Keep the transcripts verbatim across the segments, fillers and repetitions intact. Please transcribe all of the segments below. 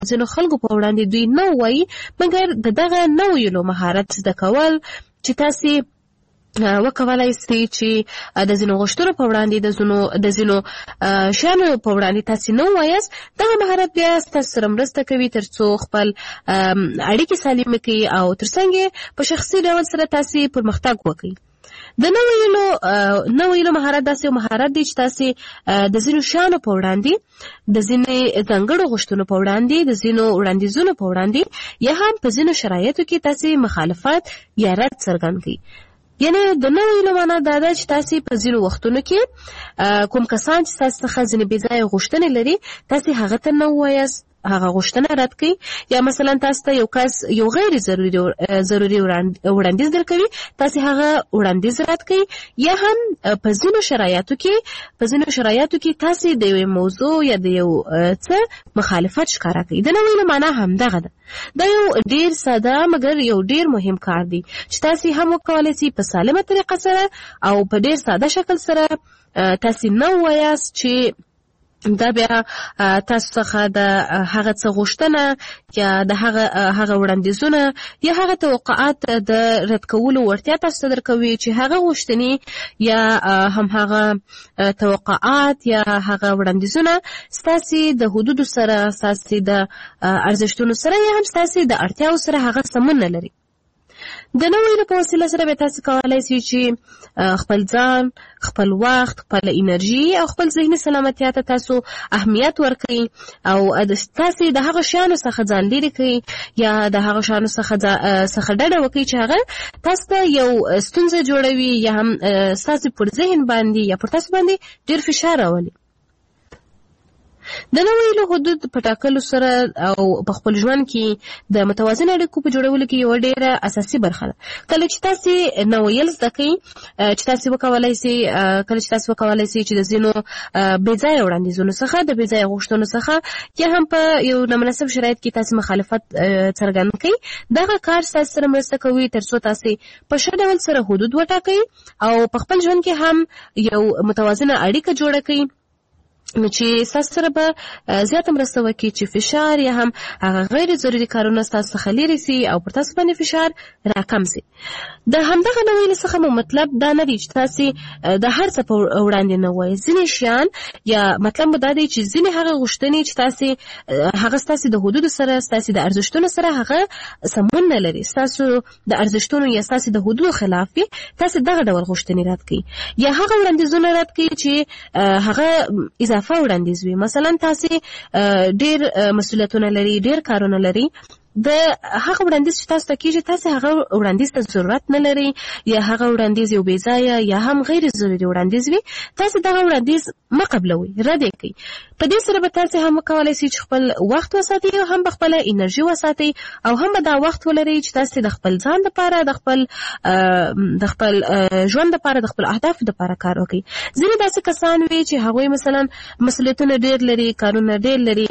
ځینو خلکو په وړاندې دوی نه وایي، مګر د دغه نه ویلو مهارت زده کول چې تاسې وکولای سئ چې د ځینو غوښتنو په وړاندې د ځینو د ځینو شیانو په وړاندې تاسې نه ووایاست، دغه مهارت بیا ستاسو سره مرسته کوي تر څو خپل اړیکې سالمې کړي او ترڅنګ یې په شخصي ډول سره تاسې پرمختګ وکړئ. د نه ویلو نه ویلو مهارت داسې یو مهارت دی چې تاسې د ځینو شیانو په وړاندې، د ځینې ځانګړو غوښتنو په وړاندې، د ځینو وړاندیزونو په وړاندې یا هم په ځینو شرایطو کې تاسې مخالفت یا رد څرګند کړئ. یعنی د نه ویلو معنا دا ده چې تاسې په ځینو وختونو کې کوم کسان چې تاسو څخه ځینې بې ځایه غوښتنې لري، تاسې هغه ته نه ووایاست، هغه غوښتنه رد کړئ. یا مثلا تاسو ته یو کس یو غیر ضروري ضروري وړاندیز درکوي، تاسې هغه وړاندیز رد کړئ. یا هم په ځینو شرایطو کې په ځینو شرایطو کې تاسې د یوې موضوع یا د یو څه مخالفت ښکاره کړئ. د نه ویلو معنا همدغه ده. دا یو ډیر ساده مګر یو ډیر مهم کار دی چې تاسې هم وکولای شئ په سالمه طریقه سره او په ډیر ساده شکل سره تاسې نه ووایاست چې دا بیا تاسو څخه د هغه څه غوښتنه یا د هغه هغه وړاندیزونه یا هغه توقعات د رد کولو وړتیا تاسو ته درکوي چې هغه غوښتنې یا هم هغه توقعات یا هغه وړاندیزونه ستاسې د حدودو سره، ستاسې د ارزښتونو سره یا هم ستاسې د اړتیاو سره هغه سمون نه لري. د نه ویلو په وسیله سره به تاسو کولای شئ چې خپل ځان، خپل وخت، خپل انرژي او خپل ذهني سلامتیا ته تاسو اهمیت ورکړئ او تاسو د هغه شیانو څخه ځان لرې کړئ یا د هغه شیانو څخه څخه ډډه وکړئ چې هغه تاسو ته یو ستونزه جوړوي یا هم تاسو پر ذهن باندې یا پر تاسو باندې ډیر فشار راولي. د نه ویلو حدود په ټاکلو سره او په خپل ژوند کې د متوازن اړیکو په جوړولو کې یوه ډېره اساسي برخه ده. کله چې تاسې نه ویل زده کړئ، چې تاسې وکولای شئ کله چې تاسې وکولای شئ چې د ځینو بې ځایه وړاندیزونو څخه، د بې ځایه غوښتنو څخه یا هم په یو نامناسب شرایط کې تاسې مخالفت څرګند کړئ، دغه کار ستاسې سره مرسته کوي تر څو تاسې په ښه ډول سره حدود وټاکئ او په خپل ژوند کې هم یو متوازنه اړیکه جوړه کړئ نو چې ستاسو سره به زیاته مرسته وکړي چې فشار یا هم هغه غیر ضروري کارونه ستاسو څخه لرې سي او پر تاسو باندې فشار راکم سي. د همدغه نه ویلو څخه مو مطلب دا نه دی چې تاسې د هر څه په وړاندې نه وایئ. ځینې شیان یا مطلب مو دا دی چې ځینې هغه غوښتنې چې تاسې هغه ستاسې د حدودو سره، ستاسې د ارزښتونو سره هغه سمون نه لري، ستاسو د ارزښتونو یا ستاسې د حدودو خلاف وي، تاسې دغه ډول غوښتنې رد کړئ یا هغه وړاندیزونه رد کړئ چې هغه اضافه وړاندیز وي. مثلا تاسې ډیر مسؤلیتونه لري، ډیر کارونه لري، د هغه وړاندیز چې تاسو ته کېږي تاسې هغه وړاندیز ته ضرورت نه لري یا هغه وړاندیز یو بې ځایه یا هم غیر ضروري وړاندیز وي، تاسې دغه وړاندیز مه قبلوئ، رد یې کړئ. په دې سره به تاسې هم وکولای شئ چې خپل وخت وساتئ او هم به خپله انرژي وساتئ او هم به دا وخت ولرئ چې تاسې د خپل ځان دپاره، د خپل د خپل ژوند دپاره، د خپل اهدافو دپاره کار وکړئ. ځینې داسې کسان وي چې هغوی مثلا مسؤلیتونه ډېر لري، کارونه ډېر لري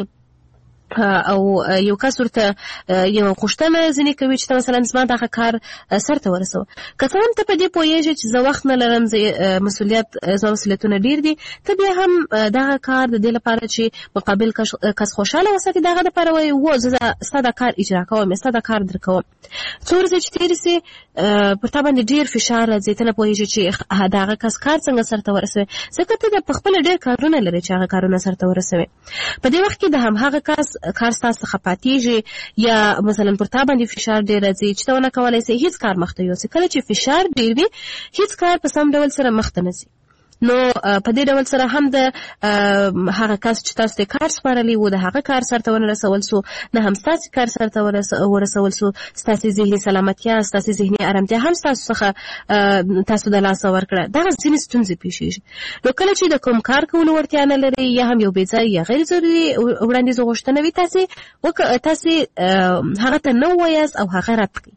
او یو کس ورته یو غوښتنه ځینې کوي چې مثلا زما دغه کار سرته ورسوه. که څه هم ته په دې پوهېږې چې زه وخت نه لرم، مسؤلیت زما مسؤلیتونه ډېر دي، ته بیا هم دغه کار د دې لپاره چې مقابل کس خوشحاله وساتي، دغه دپاره وایي و زه ستا دا کار اجرا کوم، ستا دا کار در کوم. څو ورځې چې تېرې سي پر تا باندې ډېر فشار راځي، ته نه پوهېږې چې دغه کس کار څنګه سرته ورسوي، ځکه ته د پخپله ډېر کارونه لرې چې هغه کارونه سرته ورسوي. په دې وخت کې د همهغه کس کار ستاسو څخه پاتېږي یا مثلا پر تا باندې فشار ډېر راځي چې ته ونه کولی سې هېڅ کار مخته یوسې. کله چې فشار ډېر وي، هېڅ کار په سم ډول سره مخته نه ځي. نو په دې ډول سره هم د هغه کس چې تاسو ته کار سپارلی و د هغه کار سرته ونه رسول سو، نه هم ستاسې کار سرته ورسول سو، ستاسې ذهني سلامتیا، ستاسې ذهني ارامتیا هم ستاسو څخه تاسو د لاسه ورکړه. دغه ځینې ستونزې پیښېږي. نو کله چې د کوم کار کولو وړتیا نه لرئ یا هم یو بې ځایه یا غیر ضروري وړاندیز غوښتنه وي، تاسې تاسې هغه ته نه ووایاست او هغه رد کړئ.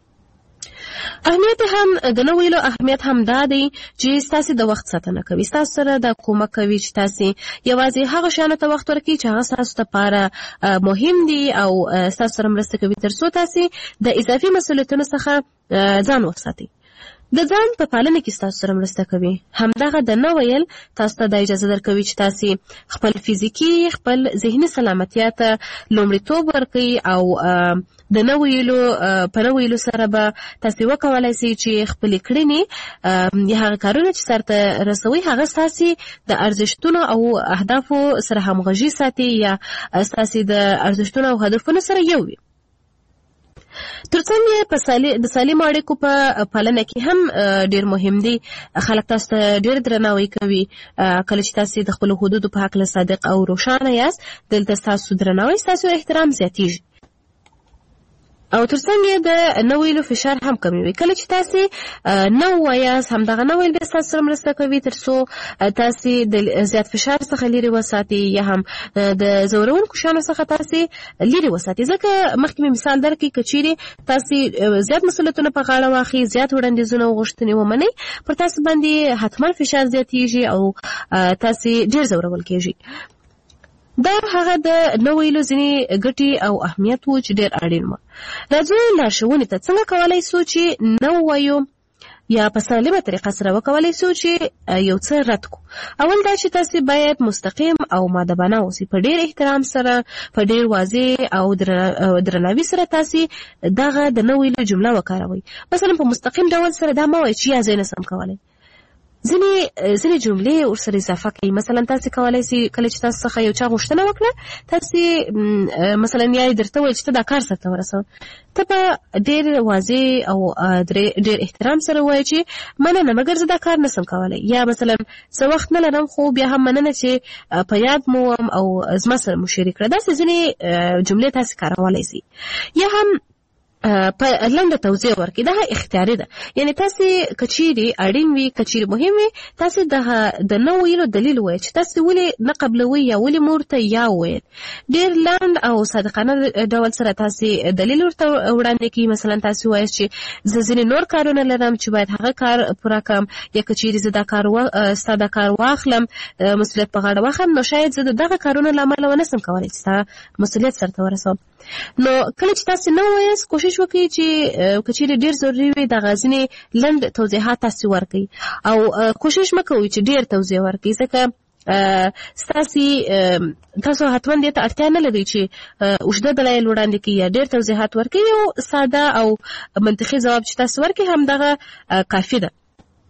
اهمیت هم د نه ویلو اهمیت هم دا دی چې ستاسې د وخت ساتنه کوي، ستاسو سره دا کومک کوي چې تاسې یوازې هغه شیانو ته وخت ورکړئ چې هغه ستاسو لپاره مهم دي او ستاسو سره مرسته کوي تر څو تاسې د اضافي مسؤلیتونو څخه ځان وساتئ. د ځان په پالنه کې ستاسو سره مرسته کوي. همدغه د نه ویل تاسو ته د اجازه درکوي چې تاسو خپل فزیکي خپل ذهني سلامتیا ته لومړیتوب ورکړئ او د نه ویلو په نه ویلو سره به تاسو وکولای شئ چې خپل کړنې یا هغه کارونه چې سرته رسوي هغه ستاسو د ارزښتونو او اهدافو سره همغږي ساتي یا ستاسو د ارزښتونو او هدفونو سره یو وي. ترڅنګ په سالي د سالم اړیکو په پالنه کې هم ډیر مهم دي. خلک تاسو ته ډیر درناوی کوي کله چې تاسو د خپل حدودو په حق له صادق او روښانه یاست. دلته تاسو درناوی تاسو احترام زیاتیږي او ترڅنګ د نه ویلو فشار هم کموي. کله چې تاسو نه وایاست همدغه نه ویل به تاسو سره مرسته کوي ترڅو تاسو د زیات فشار څخه لري وساتئ یا هم د زورونکو شانو څخه تاسو لري وساتئ. ځکه مخکې مې مثال درکړی کچېرې تاسو زیات مسؤلیتونه په غاړه واخلئ، زیات وړاندیزونه او غوښتنې ومنئ، پر تاسو باندې حتما فشار زیاتیږي او تاسو ډېر ځورول کېږئ. دا هغه د نه ویلو ځینې ګټې او اهمیت و چې ډېر اړین و. راځو لارښوونې ته. څنګه کولی شو چې نه ووایو یا په سالمه طریقه سره وکولای شو چې یو څه رد کو؟ اول دا چې تاسو باید مستقیم او مؤدبانه اوسئ. په ډېر احترام سره، په ډېر واضح او درناوي سره تاسو دغه د نه ویلو جمله وکاروئ. مثلا په مستقیم ډول سره دا مه وایئ چې یا زه نسم کولی. ځینې ځینې جملې ورسره اضافه کوي. مثلا تاسو کولی شئ کله چې تاسو څخه یو چا غوښتنه وکړه، تاسو مثلا یا یې درته وویل چې ته دا کار سرته ورسوه، ته به ډېر واضح او ډېر احترام سره ووایې چې مننه مګر زه دا کار نسم کولی، یا مثلا څه وخت نه لرم خو بیا هم مننه چې په یاد مو وم او زما سره مو شریک کړه. داسې ځینې جملې تاسو کارولی شئ. یا هم په لنډه توضیح ورکړي. دا اختیاري ده، یعنی تاسو کچېرې اړین وي، کچېرې مهم وي، تاسو د نه ویلو دلیل وایئ چې تاسو ولې نه قبلوئ یا ولې مور ته یا وویل. ډېر لنډ او صادقانه ډول سره تاسو دلیل ورته وړاندې کړئ. مثلا تاسو وایئ چې زه ځینې نور کارونه لرم چې باید هغه کار پوره کړم، یا کچېرې زه دا کار ستا دا کار واخلم، مسؤلیت په غاړه واخلم، نو شاید زه د دغه کارونو له امله ونسم کولی چې ستا مسؤلیت سرته ورسوم. نو کله چې تاسو نه وایاست کوشش وکړئ چې کچېرې ډېر ضروري وي دغه ځینې لنډ توضیحات تاسو ورکړئ او کوشش مه کوئ چې ډېر توضیح ورکړئ، ځکه ستاسو تاسو حتما دې ته اړتیا نه لرئ چې اوږده دلایل وړاندې کړئ یا ډېر توضیحات ورکړئ. یو ساده او منطقي ځواب چې تاسو ورکړئ همدغه کافي ده.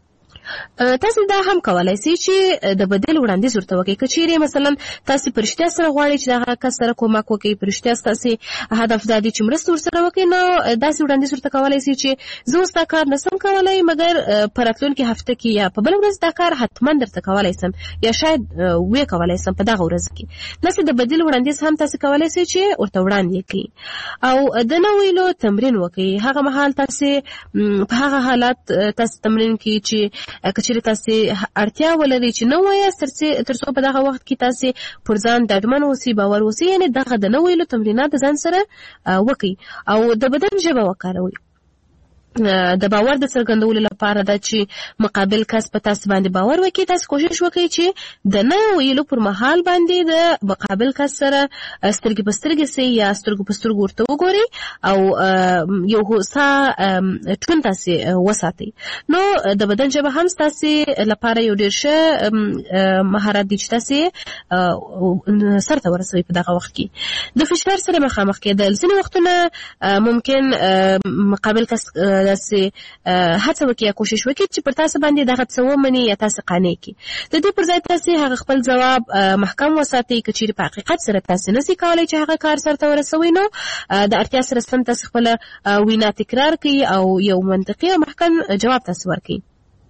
تاسو دا هم کولای شئ چې د بدیل وړاندیز ورته وکړئ. که چیرې مثلا تاسو په رښتیا سره غواړئ چې دغه کس سره کومک وکړئ، په رښتیا ستاسو هدف دا دی چې مرسته ورسره وکړئ، نو داسې وړاندیز ورته کولای شئ چې زه اوس دا کار نسم کولی مګر په راتلونکي هفته کې یا په بله ورځ دا کار حتما درته کولی سم یا شاید ویې کولی سم په دغه ورځ کې. داسې د بدیل وړاندیز هم تاسو کولی شئ چې ورته وړاندې کړئ او د نه ویلو تمرین وکړئ. هغه مهال تاسو په هغه حالت تاسو تمرین کړئ چې کچېرې تاسو اړتیا ولرئ چې نه وایاست، ترڅو په دغه وخت کې تاسو پر ځان ډاډمن اوسئ، باور اوسئ. یعنې دغه د نه ویلو تمرینات ځان سره وکړئ او د بدن ژبه وکاروئ. د باور د څرګندولو لپاره دا چې مقابل کس په تاسو باندې باور وکړي، تاسو کوشش وکړئ چې د نه ویلو پر مهال باندې د مقابل کس سره سترګې په سترګې سئ یا سترګو په سترګو ورته وګورئ او یو هوسا ټون تاسو وساتئ. نو د بدن ژبه هم تاسو لپاره یو ډېر ښه مهارت دی چې تاسو سرته ورسوئ په دغه وخت کې. د فشار سره مخامخ کېدل ځینې وختونه ممکن مقابل کس داسې هڅه وکړي یا کوشش وکړي چې پر تاسو باندې دغه څه ومني یا تاسو قانع کړي. د دې پر ځای تاسو هغه خپل ځواب محکم وساتئ. که چیرې په حقیقت سره تاسو نشئ کولی چې هغه کار سرته ورسوئ، نو د اړتیا سره سم تاسو خپله وینا تکرار کړئ او یو منطقي او محکم جواب تاسو ورکړئ.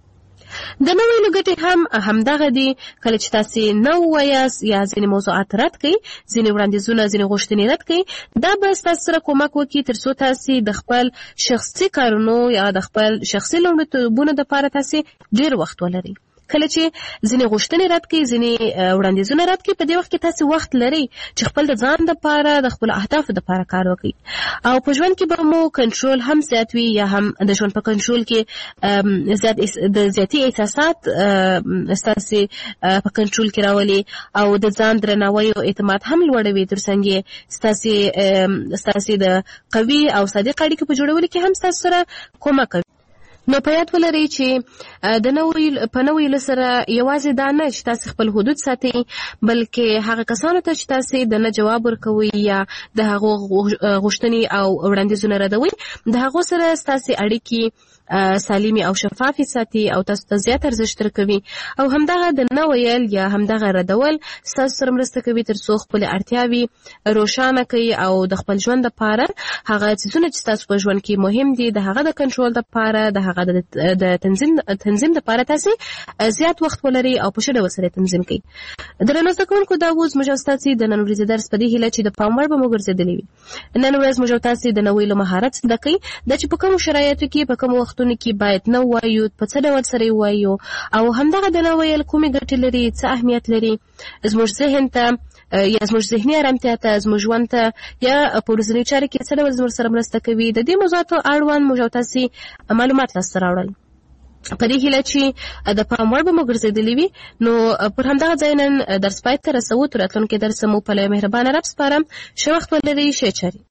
د نه ویلو ګټې هم همدغه دي. کله چې تاسو نه ووایاست یا ځینې موضوعات رد کړئ، ځینې وړاندیزونه ځینې غوښتنې رد کړئ، دا به ستاسو سره کومک وکړي ترڅو تاسو د خپل شخصي کارونو یا د خپل شخصي لومړیتوبونو دپاره تاسو ډېر وخت ولرئ. کله چې ځینې غوښتنې رد کړئ، ځینې وړاندیزونه رد کړئ، په دې وخت کې تاسو وخت لرئ چې خپل د ځان دپاره د خپلو اهدافو دپاره کار وکړئ او په ژوند کې به مو کنټرول هم زیات وي یا هم د ژوند په کنټرول کې زیات د زیاتي احساسات ستاسو په کنټرول کې راولي او د ځان درناوی او اعتماد هم لوړوي. ترڅنګ ستاسو ستاسو د قوي او صادق اړیکې په جوړولو کې هم ستاسو سره کومک کوي. نو په یاد ولرئ چې د نوې په نوې سره یوازې دا نه چې تاسو خپل حدود ساتئ، بلکې هغه کسانو ته چې تاسو د نه جواب ورکوي یا د هغو غوښتنې او وړاندیزونه ردوي، د هغو سره تاسو اړیکې سالمي او شفافي ساتي او تاسو ته زیات ارزښت ورکوي، او همدغه د نه ویل یا همدغه ردول تاسو سره مرسته کوي تر څو خپل اړتیاوې روښانه کوي او د خپل ژوند لپاره هغه څیزونه چې تاسو په ژوند کې مهم دي د هغه د کنټرول لپاره د هغه د تنظیم تنظیم لپاره تاسو زیات وخت ولري او په ښه ډول سره تنظیم کړئ. درنو زده کوونکو، دا اوس موږ تاسو د نن ورځې درس په دې هیله چې د پام وړ به مو ګرځېدلی وي. نن ورځ موږ تاسو د نوې مهارت زده کوي د چې په کوم شرایطو کې په کوم وختونو کې باید نه وایو، په څه ډول سره وایو، او همدغه د نه ویل کومې ګټې لري، څه اهمیت لري زموږ ذهن ته یا زموږ ذهني ارامتیا ته، زموږ ژوند ته، یا په ورځني چارو کې څه ډول زموږ سره مرسته کوي. د دې موضوعاتو اړوند موږ تاسو معلومات لاسته راوړل په دې هیله چې د پام وړ به مو ګرځېدلی وي. نو پر همدغه ځای نن درس پای ته رسوو. تر راتلونکي درس مو په لوی مهربانه رب سپارم. ښه وخت ولرئ. ښې چارې.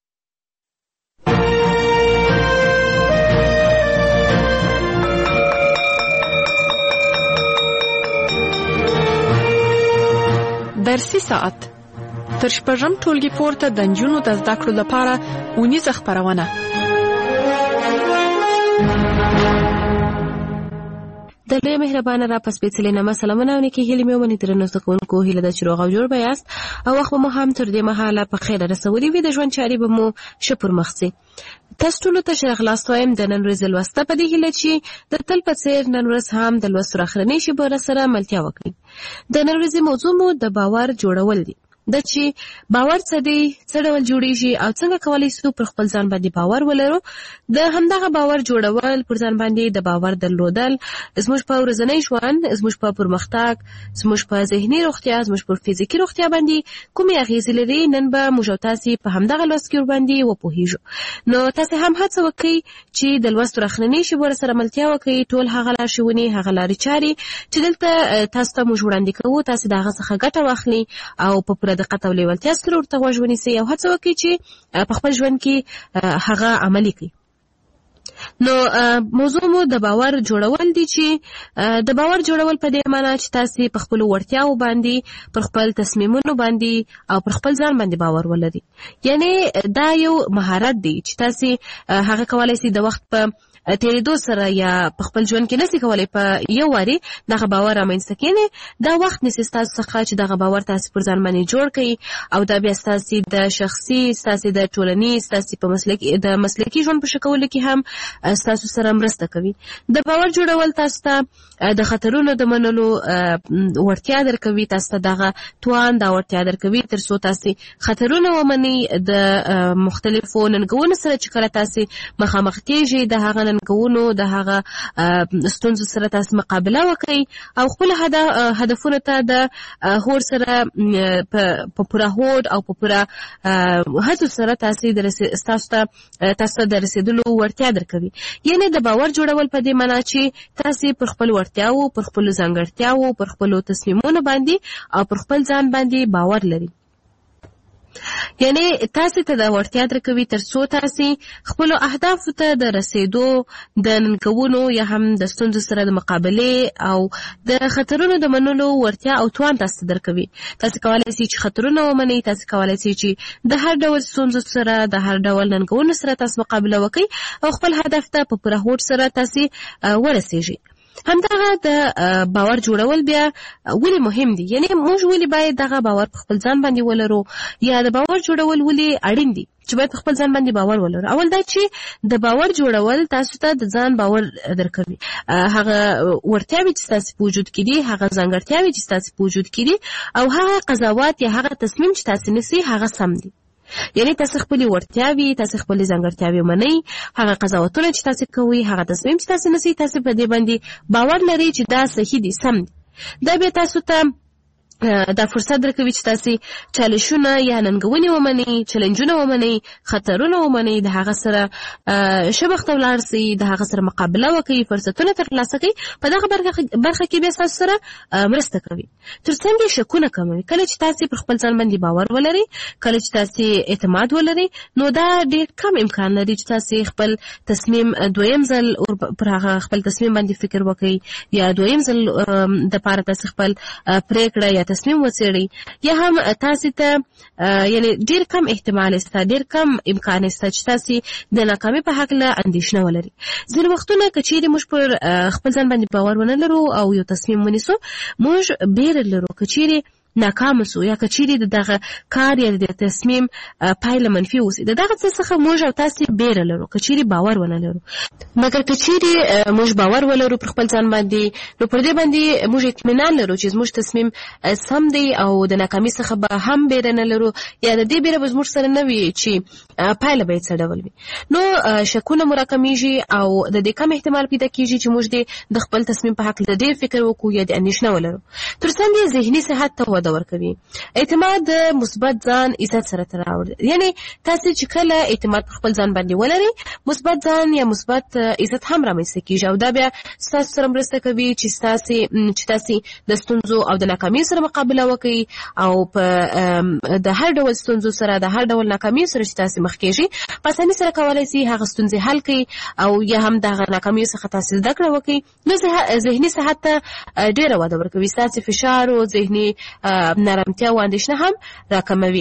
درسي ساعت تر شپږم ټولګي پورته د نجونو د زده کړو لپاره اونیزه خپرونه. د لوی مهربانه را په سپېڅلې نامه سلامونه او نیکې هیلې مې ومنئ. درنو زده کوونکو، هیله ده چې روغ او جوړ به یاست او وخت به مو هم تر دې مهاله په خیر رسولی وي. د ژوند چارې به مو ښه پرمخ ځي. تاسو ټولو ته ښه راغلاست وایم د نن ورځې لوسته په دې هیله چې د تل په څېر نن ورځ هم د لوستو اخرنۍ شیبو سره ملتیا وکړئ. د نن ورځې موضوع مو د باور جوړول دي. د چې باور څه دی، څه ډول جوړیږي او څنګه کولی شو پر خپل ځان باندې باور ولرو. د همدغه باور جوړول، پر ځان باندې د باور درلودل زموږ په ورځنی ژوند، زموږ په پرمختګ، زموږ په ذهني روغتیا، زموږ په فزیکي روغتیا باندې کومې اغیزې لري، نن به موږ تاسو په همدغه لوست کې باندې وپوهیږو. نو تاسو هم هڅه وکړئ چې د لوست اخرنۍ شیبو سره ملتیا وکړئ. ټول هغه لارښوونې، هغه لارې چارې چې دلته تاسو ته موږ وړاندې کوو، تاسو د هغه څخه ګټه واخلئ او په دقت او لیوالتیا سره ورته غوږ ونیسئ او هڅه وکړئ چې په خپل ژوند کې هغه عملي کړئ. نو موضوع مو د باور جوړول دي چې د باور جوړول په دې معنی چې تاسو په خپل وړتیاو باندې، پر خپل تصمیمونو باندې او پر خپل ځان باندې باور ولرئ. یعنی دا یو مهارت دی چې تاسو هغه کولای شئ د وخت په تیریدو سره یا په خپل ژوند کې نسی کولای په یو واري دغه باور رامنځته کړئ. دا وخت نسی تاسو څخه چې دغه باور تاسو پر ځان باندې جوړ کړئ او دا بیا تاسو د شخصي، تاسو د ټولنیز، تاسو په مسلکي د مسلکي ژوند په شکل کې هم تاسو سره مرسته کوي. د باور جوړول تاسو ته د خطرونو د منلو ورتیا درکوي، تاسو ته دغه توان دا ورتیا درکوي تر څو تاسو خطرونه ومنئ. د مختلفو ننګونو سره چې کله تاسو مخامخ کیږئ، د هغه ننګونو، د هغه ستونزو سره تاسو مقابله وکړئ او خپل هدفونو ته د هوډ سره په پوره هوډ او په پوره هڅو سره تاسو تاسو د رسیدلو ورتیا درکوي. یعنی د باور جوړول په دې معنی چې تاسو پر خپل ورتیاو، پر خپل ځانګړتیاو، پر خپل تصمیمونو باندې او پر خپل ځان باندې باور لرئ. یعنی تاسو ته د ورتیا درکوي تر څو تاسو خپل اهدافو ته د رسیدو، د ننګونو یا هم د ستونزو سره د مقابله او د خطرونو د منلو ورتیا او توان تاسو درکوي. تاسو کولای شئ چې خطرونه ومنئ، تاسو کولای شئ چې د هر ډول ستونزو سره، د هر ډول ننګونو سره تاسو مقابله وکړئ او خپل هدف ته په پوره هوډ سره تاسو ورسیږئ. همدغه د باور جوړول بیا ولې مهم دي؟ یعنی موږ ولې باید دغه باور په خپل ځان باندې ولرو، یا د باور جوړول ولې اړین دي چې باید په خپل ځان باندې باور ولرو؟ اول دا چې د باور جوړول تاسو ته د ځان باور درکوي. هغه ورتیاوې چې تاسو په وجود کې دي، هغه ځانګړتیاوې چې تاسو په وجود کې دي او هغه قضاوت یا هغه تصمیم چې تاسو نیسئ هغه سم دي. یعنی تاسو خپل ورتیاوي، تاسو خپل ځانګړتیاوي منئ، هغه قضاوتونه چې تاسو کوئ، هغه تصمیم چې تاسو نیسئ، تاسو په دې باندې باور لرئ چې دا صحیح دي، سم دي. دا به تاسو ته دا فرصت درکوي چې تاسې چالشونه یا ننګونې ومنئ، چلنجونه ومنئ، خطرونه ومنئ، د هغه سره ښه مخته ولاړ سئ، د هغه سره مقابله وکړئ، فرصتونه ترلاسه کړئ. په دغه برخه کې بیا ستاسو سره مرسته کوي. تر څنګ یې شکونه کموي. کله چې تاسې پر خپل ځان باندې باور ولرئ، کله چې تاسې اعتماد ولرئ، نو دا ډېر کم امکان لري چې تاسې خپل تصمیم دویم ځل پر هغه خپل تصمیم باندې فکر وکړئ، یا دویم ځل دپاره تاسې خپل پرېکړه یا تصمیم وڅېړئ، یا هم تاسې ته یعنې ډېر کم احتمال شته، ډېر کم امکان شته چې تاسې د ناکامۍ په هکله اندېښنه ولرئ. ځینې وختونه که چیرې موږ پر خپل ځان باندې باور ونه لرو او یو تصمیم ونیسو، موږ بیره لرو که چیرې ناکام سو، یا که چیرې د دغه کار یا د تصمیم پایله منفي اوسي، د دغه څه څخه موږ او تاسې بیره لرو که چیرې باور ونه لرو. مګر که چیرې موږ باور ولرو پر خپل ځان باندې، نو پر دې باندې موږ اطمینان لرو چې زموږ تصمیم سم دی او د ناکامۍ څخه به هم بیره نه لرو، یا د دې بیره به زموږ سره نه وي چې پایله به یې څه ډول وي. نو شکونه مو راکمیږي او د دې کم احتمال پیدا کېږي چې موږ د خپل تصمیم په هکله ډېر فکر وکړو یا د اندېښنه ولرو. تر څنګ یې ذهني صحت ته وده ورکوي. اعتماد د مثبت ځان عزت سره تړاو لري. یعنې تاسې چې کله اعتماد په خپل ځان باندې ولرئ، مثبت ځان یا مثبت عزت هم رامنځته کېږي، او دا بیا ستاسو سره مرسته کوي چې ستاسې چې تاسې د ستونزو او د ناکامیو سره مقابله وکړئ، او په د هر ډول ستونزو سره، د هر ډول ناکامیو سره چې تاسې مخ کېږئ، په اسانۍ سره کولی شئ هغه ستونزې حل کړئ، او یا هم د هغه ناکامیو څخه تاسې زده کړه وکړئ. نو ذهني صحت ته ډېره وده ورکوي. ستاسې فشار او ذهني نرمتیا او اندېښنه هم راکموي.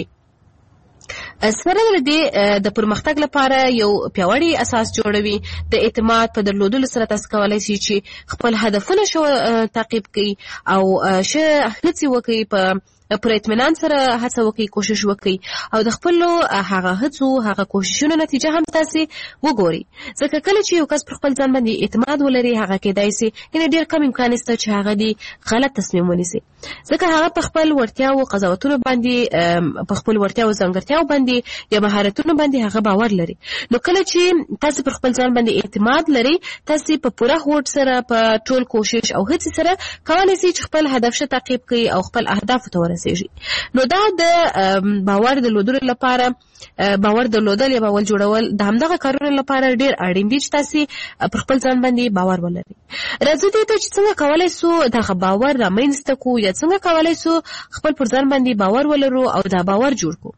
سره له دې د پرمختګ لپاره یو پیاوړی اساس جوړوي. د اعتماد په درلودلو سره تاسو کولی شئ چې خپل هدفونه شو تعقیب کړئ او ښه هڅې وکړئ، په پر اطمینان سره هڅه وکړئ، کوشش وکړئ، او د خپلو هغه هڅو هغه کوششونو نتیجه هم تاسې وګورئ. ځکه کله چې یو کس پر خپل ځان باندې اعتماد ولري، هغه کېدای شي یعنې ډېر کم امکان شته چې هغه دې غلط تصمیم ونیسي، ځکه هغه په خپل وړتیاو قضاوتونو باندې، په خپل وړتیاو ځانګړتیاو باندې یا مهارتونو باندې هغه باور لري. نو کله چې تاسې پر خپل ځان باندې اعتماد لرئ، تاسې په پوره هوډ سره، په ټول کوشش او هڅې سره کولی شئ چې خپل هدف ښه تعقیب کړئ او خپل اهدافو ته ورسېږئ. نو دا د باور درلودلو لپاره، باور درلودل یا باور جوړول د همدغه کارونو لپاره ډېر اړین دي چې تاسې پر خپل ځان باندې باور ولرئ. راځئ دې ته چې څنګه کولی شو دغه باور رامنځته کړو، یا څنګه کولی شو خپل پر ځان باندې باور ولرو او دا باور جوړ کړو.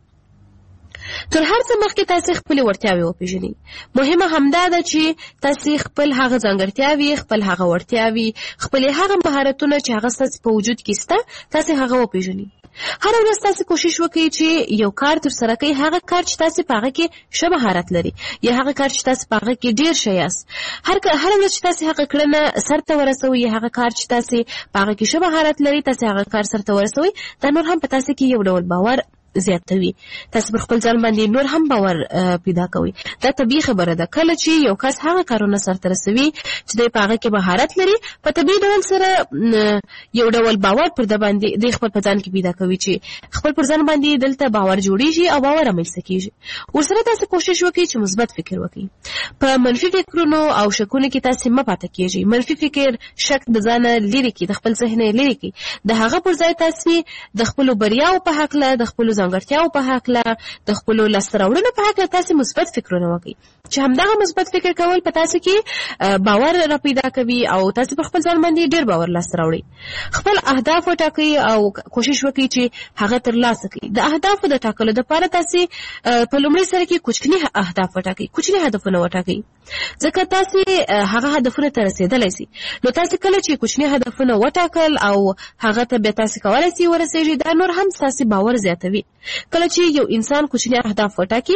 تر هر څه مخکې تاسې خپلې وړتیاوې وپېژنئ. مهمه همدا ده چې تاسې خپل هغه ځانګړتیاوې، خپل هغه وړتیاوې، خپلې هغه مهارتونه چې هغه ستاسې په وجود کې شته، تاسې هغه وپېژنئ. هر ورځ تاسې کوشش وکړئ چې یو کار ترسره کړئ، هغه کار چې تاسې په هغه کې ښه مهارت لري، یا هغه کار چې تاسې په هغه کې ډېر ښه یاست. هر هر ورځ چې تاسې هغه کړنه سرته ورسوئ، یا هغه کار چې تاسې په هغه کې ښه مهارت لري، تاسې هغه کار سرته ورسوئ، دا نور هم په تاسې کې یو ډول باور زیاتوي. تاسو پر خپل ځان باندې نور هم باور پیدا کوئ. دا طبیعي خبره ده. کله چې یو کس هغه کارونه سرته رسوي چې د په هغه کې مهارت لري، په طبیعي ډول سره یو ډول باور پر د باندې د خپل په ځان کې پیدا کوي، چې خپل پر ځان باندې دلته باور جوړیږي او باور رامنځته کیږي. ورسره تاسو کوشش وکړئ چې مثبت فکر وکړئ. په منفي فکرونو او شکونو کې تاسو مه پاتې کیږئ. منفي فکر شک د ځان لري کې، د خپل ذهن لري کې، د هغه پر ځای تاسو د خپل بریاو په حق، د خپل ځانګړتیاو په هکله، د خپلو لاسته راوړنو په هکله تاسې مثبت فکرونه وکړئ، چې همدغه مثبت فکر کول په تاسې کې باور را پیدا کوي او تاسې په خپل ځان باندې ډېر باور لاسته راوړئ. خپل اهداف وټاکئ او کوشش وکړئ چې هغه ترلاسه کړئ. د اهدافو د ټاکلو دپاره تاسې په لومړي سره کې کوچني اهداف وټاکئ، کوچني هدفونه وټاکئ، ځکه تاسې هغه هدفونه ته رسېدلی سئ. نو تاسې کله چې کوچني هدفونه وټاکل او هغه ته بیا تاسې کولی سئ ورسېږئ، دا نور هم ستاسې باور زیاتوي. کله چې یو انسان کوچني اهداف وټاکي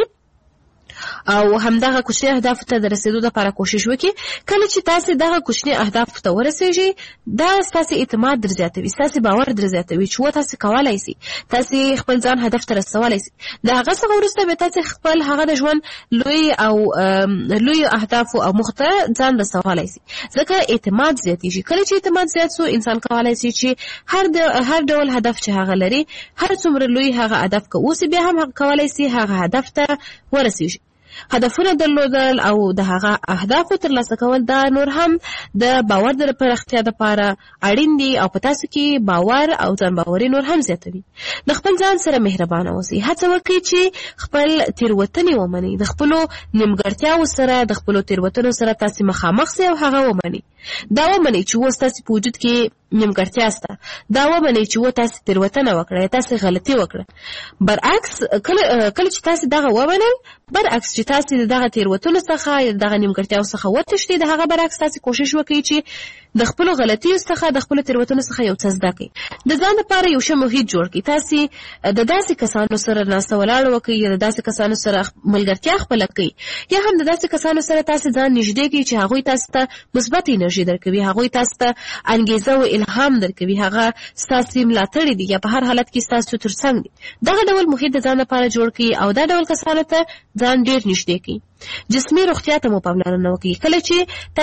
او همدغه کوچني اهداف ته د رسیدو لپاره کوشش وکړي، کله چې تاسو دغه کوچني اهداف ته ورسېږئ، دا ستاسو اعتماد در زیاتوي، ستاسو باور در زیاتوي چې و تاسو کولای شئ، تاسو خپل ځان هدف ته رسولی شئ. د هغه څخه وروسته به تاسو خپل هغه د ژوند لوی او لوی اهداف او موخو ته ځان رسولی شئ، ځکه اعتماد زیاتېږي. کله چې اعتماد زیات شو، انسان کولای شي چې هر هر ډول هدف چې هغه لري، هر څومره لوی هغه هدف که اوسي، بیا هم هغه کولای شي هغه هدف ته ورسېږي. هدفونه درلودل او د هغه اهدافو ترلاسه کول دا نور هم د باور د پراختیا لپاره اړین دي او په تاسو کې باور او ځان باوري نور هم زیاتوي. د خپل ځان سره مهربانه اوسئ. هڅه وکړئ چې خپل تېروتنې ومنئ. د خپلو نیمګړتیاوو سره د خپلو تېروتنو سره تاسو مخامخ سئ او هغه ومنئ. دا ومنئ چې اوس تاسو په وجود کې نیمګړتیا سته. دا ومنئ چې و تاسو تېروتنه وکړه، تاسو غلطي وکړه. برعکس کله کله چې تاسو دغه ومنئ، برعکس چې تاسو دغه تېروتنو څخه یا دغه نیمګړتیاو څخه وتښتئ، د هغه برعکس تاسو کوشش وکړئ چې د خپلو غلطیو څخه د خپلو تېروتنو څخه یو څه زده کړئ. د ځان لپاره یو ښه محیط جوړ کړئ. تاسو د داسې کسانو سره ناسته ولاړه وکړئ یا د داسې کسانو سره ملګرتیا خپله کړئ یا هم د داسې کسانو سره تاسو ځان نږدې کړئ چې هغوی تاسو ته مثبت انرژي درکوي، هغوی تاسو ته انګیزه او الهام درکوي، هغه ستاسو ملاتړي دي یا په هر حالت کې ستاسو ترڅنګ دي. دغه ډول محیط د ځان لپاره جوړ کړئ او دا ډول کسانو ته ځان ډېر نږدې کړئ. جسمي روغتیا ته مو پاملرنه وکړئ. کله چې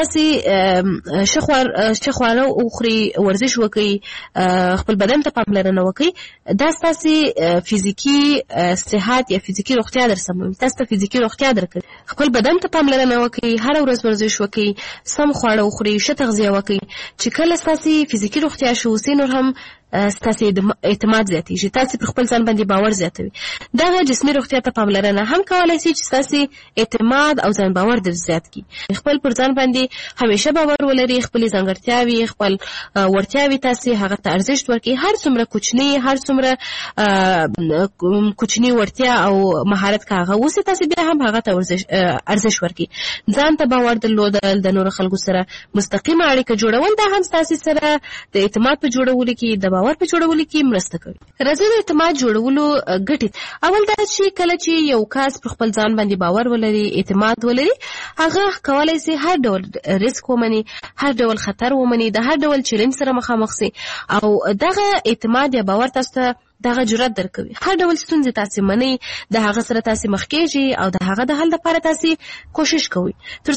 تاسو ښه خواړه وخورئ، ورزش وکړئ، خپل بدن ته پاملرنه وکړئ، دا ستاسو فزیکي صحت یا فزیکي روغتیا در سموي، تاسو ته فزیکي روغتیا درکوي. خپل بدن ته پاملرنه وکړئ، هره ورځ ورزش وکړئ، سم خواړه وخورئ، ښه تغذیه وکړئ چې کله ستاسو فزیکي روغتیا ښه وسي نور هم ستاسو اعتماد زیاتېږي، تاسو پر خپل ځان باندې باور زیاتوي. دغه جسمي روغتیا ته پاملرنه هم کولی شي چې ستاسو اعتماد او ځان باور در زیات کړي. خپل پر ځان باندې همیشه باور ولرئ، خپلې ځانګړتیاوې، خپل وړتیاوې تاسو هغه ته ارزښت ورکړئ. هر څومره کوچنی هر څومره کوچنی وړتیا او مهارت که هغه اوسي، تاسو بیا هم هغه ته ارزښت ورکړئ. ځان ته باور درلودل، د نورو خلکو سره مستقیمه اړیکه جوړول، دا هم ستاسو سره د اعتماد په جوړولو کې د باور په جوړولو کې مرسته کوي. راځئ د اعتماد جوړولو ګټې. اول دا چې کله چې یو کس پر خپل ځان باندې باور ولري، اعتماد ولري، هغه کولی شي هر ډول ریسک ومني، هر ډول خطر ومني، د هر ډول چیلنج سره مخامخ شي او دغه اعتماد یا باور تاسو ته دغه جرأت درکوي. هر ډول ستونزې تاسو منئ، د هغه سره تاسو مخ کېږئ او د هغه د حل لپاره تاسو کوشش کوئ.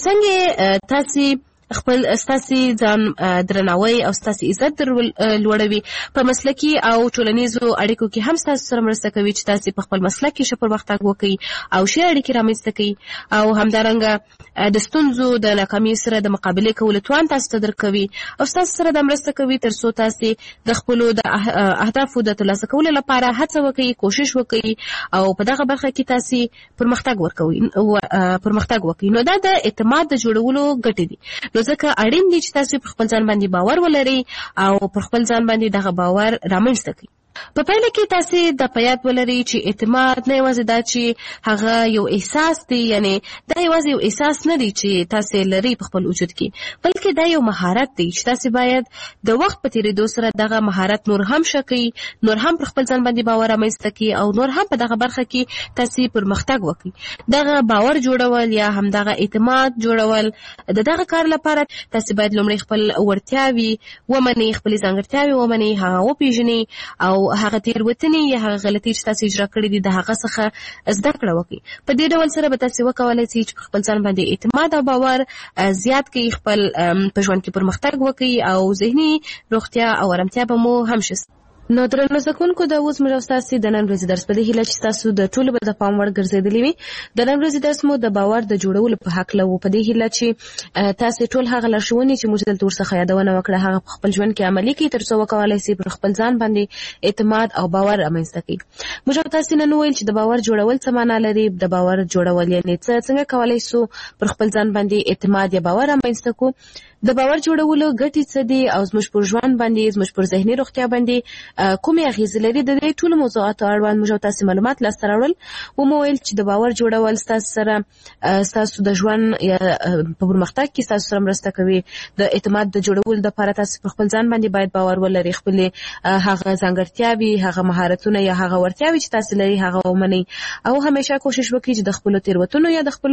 ترڅنګ تاسو خپل ستاسو ځان درناوی او ستاسو عزت لوړوي. په مسلکي او ټولنیزو اړیکو کې هم ستاسو سره مرسته کوي چې تاسو په خپل مسلک کې ښه پرمختګ وکړئ او ښې اړیکې رامنځته کړئ او همدارنګه د ستونزو د ناکامۍ سره د مقابلې کولو توان تاسو ته درکوي او ستاسو سره د مرسته کوي تر څو تاسو د خپلو د اهدافو د ترلاسه کولو لپاره هڅه وکړئ، کوشش وکړئ او په دغه برخه کې تاسو پرمختګ ورکوي پرمختګ وکړئ. نو دا د اعتماد د جوړولو ګټې دي. نو ځکه اړین دي چې تاسو په خپل ځان باندې باور ولرئ او پر خپل ځان باندې دغه باور رامنځته کړئ. په پایله کې تاسو د پیات ولرئ چې اعتماد نه یوازې دا چې هغه یو احساس دی، یعنی دا یوازې یو احساس نه دی چې تاسو لرئ په خپل وجود کې، بلکې دا یو مهارت دی چې تاسو باید د وخت په تیریدو سره دغه مهارت نور هم ښه کړئ، نور هم پر خپل ځان باندې باور رامنځته کړئ او نور هم په دغه برخه کې تاسو پرمختګ وکړئ. دغه باور جوړول یا هم دغه اعتماد جوړول، د دغه کار لپاره تاسو باید لومړی خپل وړتیاوې ومنئ، خپلې ځانګړتیاوې ومنئ، هغه وپېژنئ او هغه تېروتنې یا هغه غلطۍ چې تاسو اجرا کړې دي د هغه څخه زده کړه وکړئ. په دې ډول سره به تاسو وکولای شئ چې په خپل ځان باندې اعتماد او باور زیات کړئ، خپل په ژوند کې پرمختګ وکړئ او ذهني روغتیا او ارامتیا به مو هم ښه. نو درنو زده کوونکو، دا اوس موږ ستاسو د نن ورځې درس په دې هیله چې تاسو د ټولو به د پام وړ ګرځېدلی وي. د نن ورځې درس مو د باور د جوړولو په هکله و. په دې هیله چې تاسو ټول هغه لارښوونې چې موږ دلته ورڅخه یادونه وکړه هغه په خپل ژوند کې عملي کړئ تر څو وکولای شئ پر خپل ځان باندې اعتماد او باور رامنځته کړئ. موږ تاسو نن وویل چې د باور جوړول څه معنا لري، د باور جوړول یعنې څه، څنګه کولای شو پر خپل ځان باندې اعتماد یا باور رامنځته کړو، د باور جوړولو ګټې څه دي او زموږ پر ژوند باندې، زموږ پر ذهني روغتیا باندې کومې اغېزې لري. د دې ټولو موضوعاتو اړوند موږ تاسو معلومات لاسته راوړل. ومو ویل چې د باور جوړول ستاسو سره ستاسو د ژوند یا په پرمختګ کې ستاسو سره مرسته کوي. د اعتماد د جوړولو لپاره تاسو پر خپل ځان باندې باید باور ولرئ، خپل هغه ځانګړتیاوې، هغه مهارتونه یا هغه وړتیاوې چې تاسو لرئ هغه ومنئ او همیشه کوشش وکړئ چې د خپل تېروتنو یا د خپل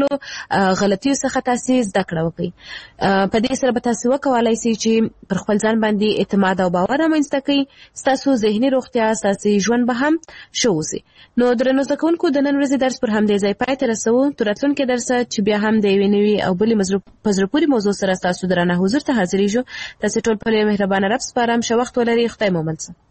غلطیو څخه تاسو زده کړه وکړئ. په دې سره به تاسو وکولای شئ چې پر خپل ځان باندې اعتماد او باور رامنځته کړئ، ستاسو ذهني روغتیا، ستاسو ژوند به هم ښه وشي. نو درنو زده کوونکو، د نن ورځې درس پر همدې ځای پای ته رسوو. تر راتلونکي درسه چې بیا هم د یوې نوې او بلې په زړه پورې موضوع سره ستاسو درانه حضور ته حاضرېږو. تاسو ټول په مهربانه رب سپارم. ښه وخت ولرئ. خدای مو مل شه.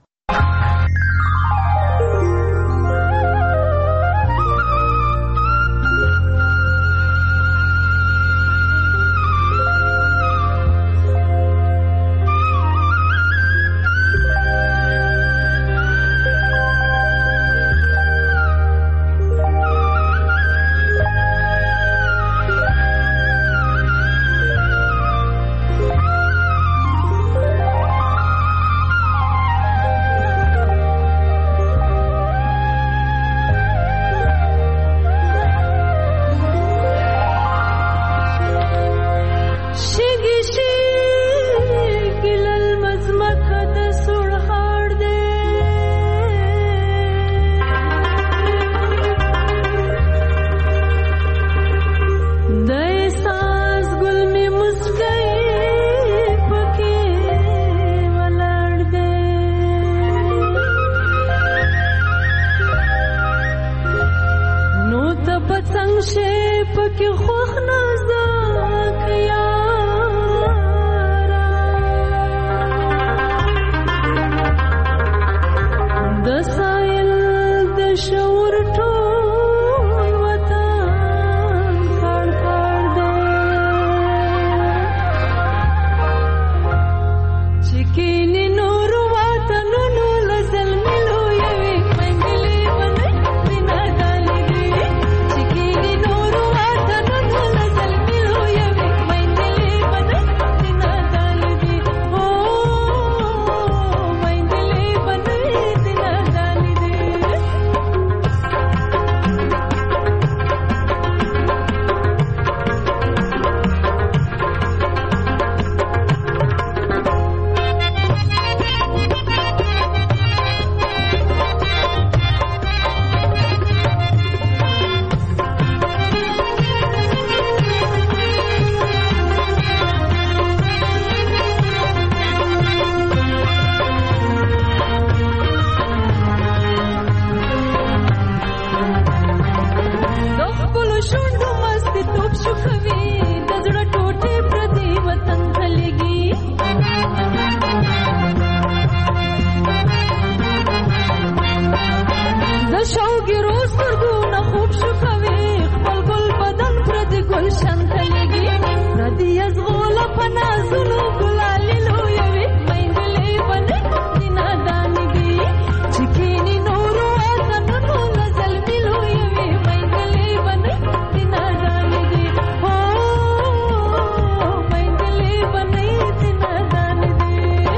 څنګ شي پکې خوښ نازک یارا د سایل د شعور ټول وطن کار کار دی چې کینې نور وطنونو له زلمیلو یوې میندلې بنۍ بنا دالګي چې کینې نور وطنونو له زلمیلو یوې میندلې بنۍ بنا دالګي او میندلې بنۍ بنا دالګي د خپلو شونډو مستې توپ شو کوي د زړه ټوټې پردي وطن ته لګي د شوګیرو سترګو نه خوب شو کوي خپل ګل بدن پردي ګلشن ته لګي پردي ازغوله په نازونو ګلالینو یوې میندلې بنۍ د نادانګي چې کینې نورو وطنونو له زلمیلو یوې میندلې بنۍ د نادانګي او میندلې بنۍ د نادانګي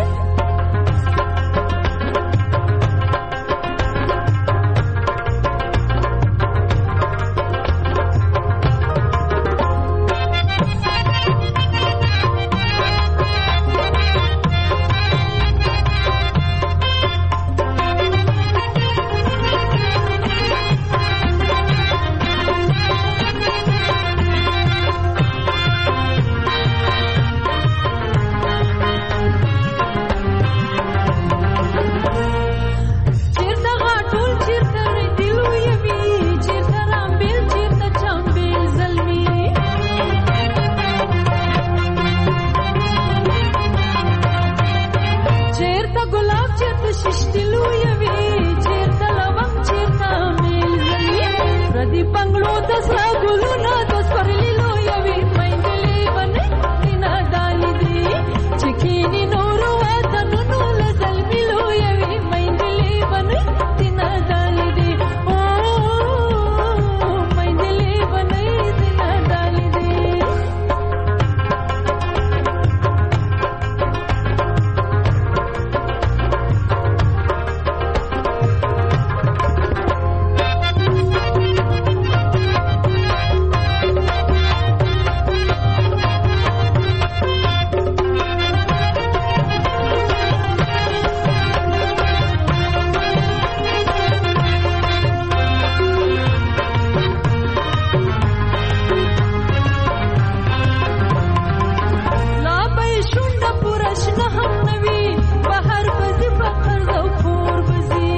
چیرته غاټول چیرته ریډیو یوي چیرته رامبیل چیرته چامبیل زلمي چیرته ګلاب چیرته ششتلو یوي چیرته لونګ چیرته میل زلمي پردي بنګلو ته سره ګلونه د سپرلیلو یوي میندلې بنۍ د نادانګي چې کینې نورو وطنونو له زلمیلو یوي میندلې بنۍ د نادانګي او میندلې بنۍ د نادانګي لا به یې شونډه پوره شنه هم نه وي بهر به ځي په قرض او پور به ځي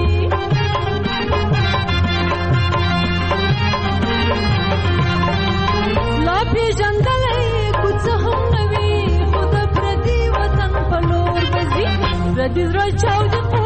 لا پېژندلی یې کوڅه هم نه وي خو د پردي وطن په لور به ځي پردي زړه چاودي